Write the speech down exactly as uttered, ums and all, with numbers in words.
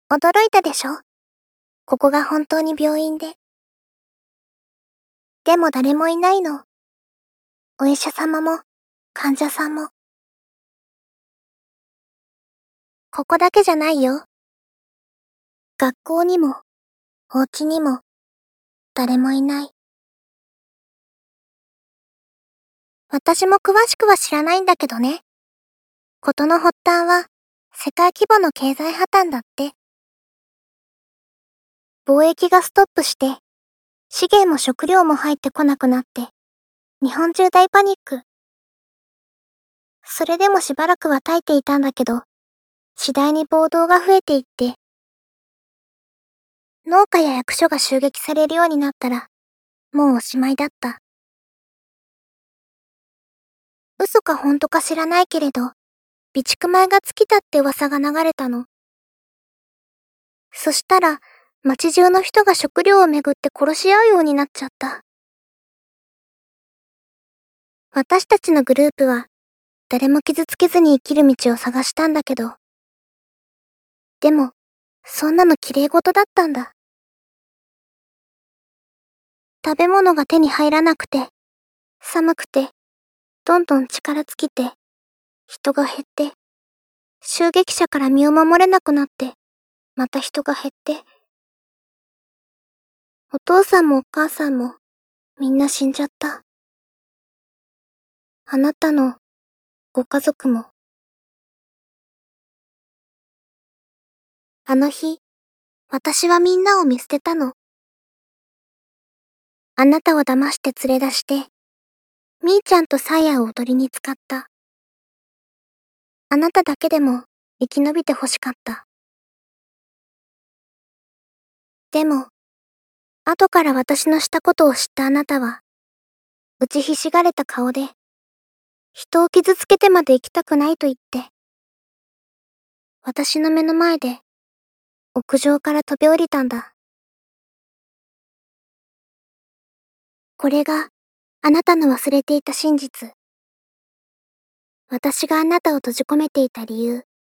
驚いたでしょ？ここが本当に病院で。でも誰もいないの。お医者様も、患者さんも。ここだけじゃないよ。学校にも、お家にも、誰もいない。私も詳しくは知らないんだけどね。事の発端は、世界規模の経済破綻だって。貿易がストップして、資源も食料も入ってこなくなって、日本中大パニック。それでもしばらくは耐えていたんだけど、次第に暴動が増えていって、農家や役所が襲撃されるようになったら、もうおしまいだった。嘘か本当か知らないけれど、備蓄米が尽きたって噂が流れたの。そしたら、町中の人が食料をめぐって殺し合うようになっちゃった。私たちのグループは、誰も傷つけずに生きる道を探したんだけど。でも、そんなの綺麗事だったんだ。食べ物が手に入らなくて、寒くて、どんどん力尽きて、人が減って、襲撃者から身を守れなくなって、また人が減って、お父さんもお母さんも、みんな死んじゃった。あなたの、ご家族も。あの日、私はみんなを見捨てたの。あなたを騙して連れ出して、みーちゃんとサイヤを踊りに使った。あなただけでも生き延びて欲しかった。でも、後から私のしたことを知ったあなたは、打ちひしがれた顔で、人を傷つけてまで生きたくないと言って、私の目の前で、屋上から飛び降りたんだ。これが、あなたの忘れていた真実。私があなたを閉じ込めていた理由。